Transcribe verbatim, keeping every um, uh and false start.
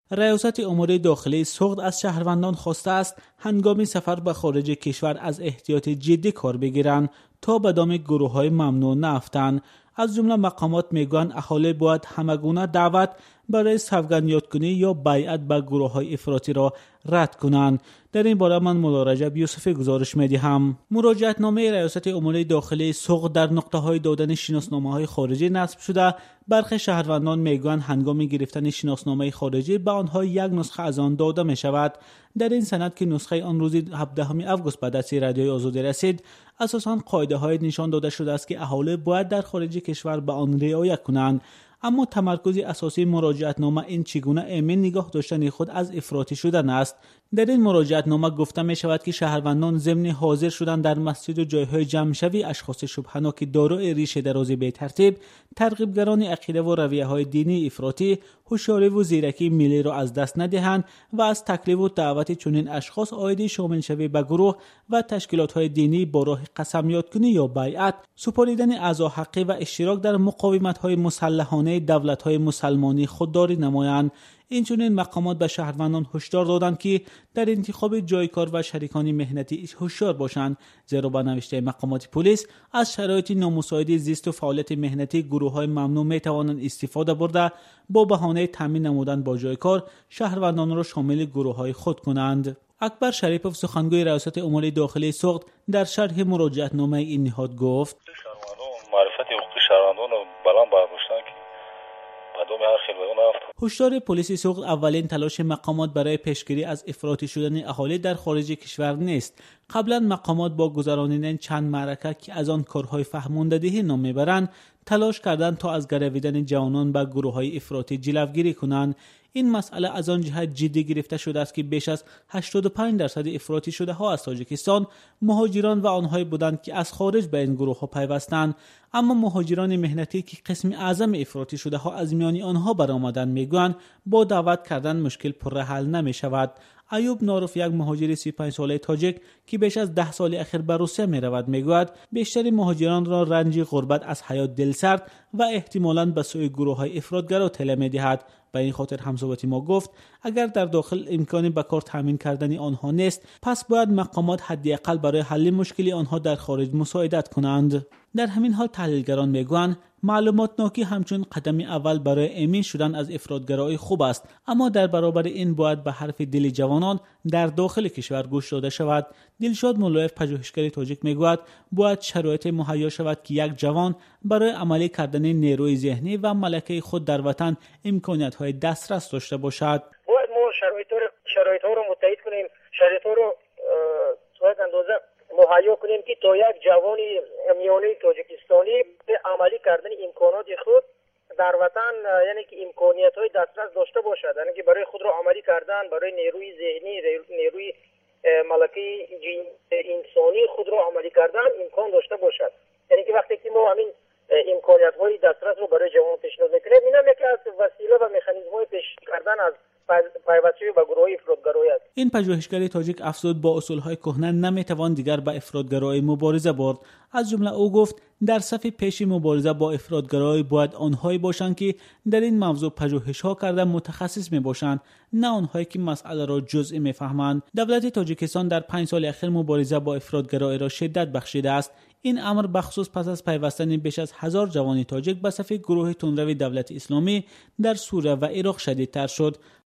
ریاست امور داخلی سوخت از شهروندان خواسته است هنگام سفر به خارج کشور از احتیاط جدی کار بگیرند تا به دام گروه‌های ممنوع نافتند. از جمله مقامات میگویند اهالی باید همگونه دعوت برای سوگند یادکنی یا بیعت به گروه‌های افراطی را رد کنند. در این باره من مولا رجب یوسفی گزارش می‌دهم. مراجعتنامه ریاست امور داخلی سوخت در نقطه‌های دادن شناسنامه‌های خارجی نصب شده. برخی شهروندان میگویند هنگام گرفتن شناسنامه خارجی به آنها یک نسخه از آن داده می‌شود. در این سند که نسخه آن روز هفدهم آگوست به دست رادیوی آزادی رسید، اساساً قاعده‌های نشان داده شده است که اهالی باید در خارج کشور به آن رعایت کنند. اما تمرکز اساسی مراجعتنامه این چگونه ایمن نگاه داشتن خود از افراطی شدن است. در این مراجعتنامه گفته می شود که شهروندان ضمن حاضر شدن در مسجد و جایهای جمع شوی اشخاص شبهه‌ناک دارای ریشه درازی به ترتیب ترغیبگران عقیده و رویه‌های دینی افراطی هوشیاری و زیرکی ملی را از دست ندهند و از تکلیف و دعوت چنین اشخاص عایدی شامل شوی به گروه و تشکیلات‌های دینی با راه قسم یادکنی یا بیعت، سپاریدن اعضا حقی و اشتراک در مقاومت‌های مسلحانه دولت‌های مسلمانی خودداری نمایند. اینچنین مقامات به شهروندان هشدار دادند که در انتخاب جای کار و شریکان مهنتی هوشیار باشند، زیرا با نوشته مقامات پلیس از شرایط نامساعد زیست و فعالیت مهنتی گروه‌های ممنوع می‌توانند استفاده برده با بهانه تامین نمودن با جای کار شهروندان را شامل گروه‌های خود کنند. اکبر شریفوف سخنگوی ریاست امور داخلی سوخت در شرح مراجعتنامه این نهاد گفت: معرفت حقوق شهروندان بلند برداشتن که هشدار پلیس سوخت اولین تلاش مقامات برای پیشگیری از افراطی شدن اهالی در خارج کشور نیست. قبلا مقامات با گذرانیدن چند معرکه که از آن کارهای فهماندهی نام میبرند تلاش کردند تا از گرویدن جوانان به گروه‌های افراطی جلوگیری کنند. این مسئله از آن جهت جدی گرفته شده است که بیش از هشتاد و پنج درصد افراطی شده ها از تاجیکستان مهاجران و آنهایی بودند که از خارج به این گروه ها پیوستند. اما مهاجران مهنتی که قسم اعظم افراطی شده ها از میان آنها برآمدند میگویند با دعوت کردن مشکل پر حل نمی شود. ایوب ناروف، یک مهاجر سی و پنج ساله تاجیک که بیش از ده سال اخیر به روسیه می رود، میگوید بیشتر مهاجران را رنج غربت از حیات دلسرد و احتمالاً به سوی گروه های افراطگرا طلب می دهد. به این خاطر همصحبت ما گفت اگر در داخل امکانی به کار تامین کردن آنها نیست، پس باید مقامات حداقل برای حل مشکل آنها در خارج مساعدت کنند. در همین حال تحلیلگران میگویند معلومات ناکی همچون قدم اول برای ایمن شدن از افراطگرایی خوب است، اما در برابر این باید به حرف دل جوانان در داخل کشور گوش داده شود. دلشاد مولایف، پژوهشگر تاجیک، میگوید باید شرایط مهیا شود که یک جوان برای عملی کردن نیروی ذهنی و ملکه خود در وطن امکانیت‌های دسترس داشته باشد. باید ما شرایط شرایط رو متحد کنیم، شرایط رو باید اندازه مهیا کنیم که تا یک جوانی میانه تاجیکستانی به عملی کردن امکانات خود در وطن، یعنی که امکانیت های دسترس داشته باشد، یعنی که برای خود را عملی کردن، برای نیروی ذهنی، نیروی ملکه انسانی خود را عملی کردن امکان داشته باشد. یعنی که وقتی که ما همین امکانیت های دسترس رو برای جوان پیشنهاد میکنیم، این هم یکی از وسیله و مکانیزم های پیش کردن از پیوستگی به گروه افراطگرایی است. این پژوهشگر تاجیک افزود با اصولهای کهنه نمیتوان دیگر با افراطگرایی مبارزه برد. از جمله او گفت در صف پیش مبارزه با افراطگرایی باید آنهایی باشند که در این موضوع پژوهش‌ها کرده متخصص میباشند، نه آنهایی که مسئله را جزئی میفهمند. دولت تاجیکستان در پنج سال اخیر مبارزه با افراطگرایی را شدت بخشیده است. این امر بخصوص پس از پیوستن بیش از هزار جوان تاجیک به صف گروه تندرو دولت اسلامی در سوریه و عراق شدیدتر شد.